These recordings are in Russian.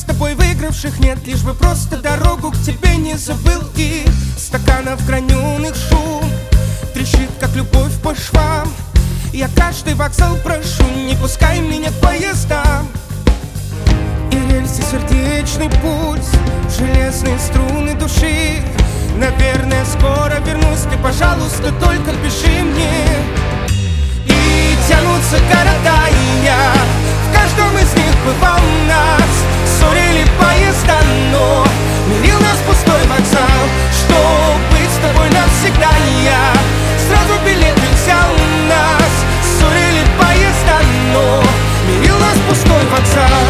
тобой выигравших нет, лишь бы просто дорогу к тебе не забыл. И стаканов граненых шум трещит, как любовь по швам. Я каждый вокзал прошу, не пускай меня к поездам. И рельсы, сердечный пульс, железные струны души. Наверное, скоро вернусь, ты, пожалуйста, только пиши мне. И тянутся города, и я в каждом из них бывал нас. Ссорили поезда, но мирил нас пустой вокзал. Чтоб быть с тобой навсегда, я сразу билеты взял нас. Ссорили поезда, но мирил нас пустой вокзал.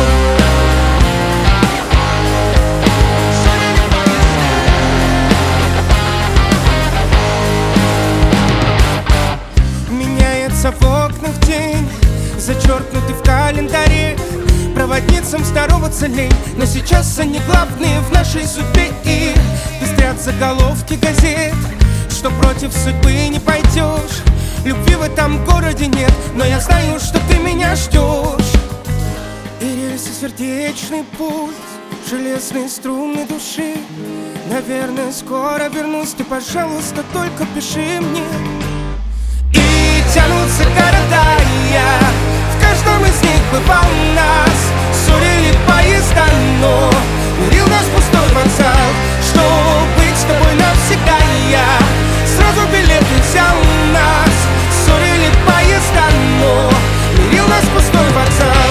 Меняется в окнах день, зачеркнутый в календаре. Проводницам здороваться лень, но сейчас они главные в нашей судьбе. И пестрят заголовки газет, что против судьбы не пойдешь. Любви в этом городе нет, но я знаю, что ты меня ждешь. И рельсы, сердечный пульс, железные струны души. Наверное, скоро вернусь, ты, пожалуйста, только пиши мне. И тянутся города, и я в каждом из них бывал нас. Ссорили поезда, но мирил нас пустой вокзал. Чтоб быть с тобой навсегда, я сразу билеты взял нас. Ссорили поезда, но мирил нас пустой вокзал.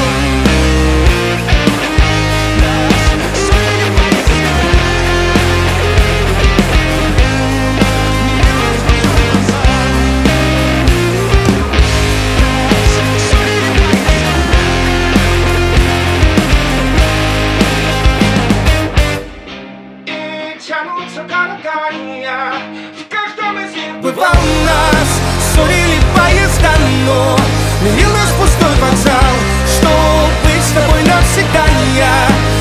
Тянутся города, и я в каждом из них бывал нас. Ссорили поезда, но мирил нас пустой вокзал. Чтоб быть с тобой навсегда, я